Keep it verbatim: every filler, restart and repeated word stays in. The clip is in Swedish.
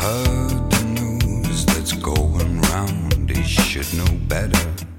heard the news that's going round. He should know better.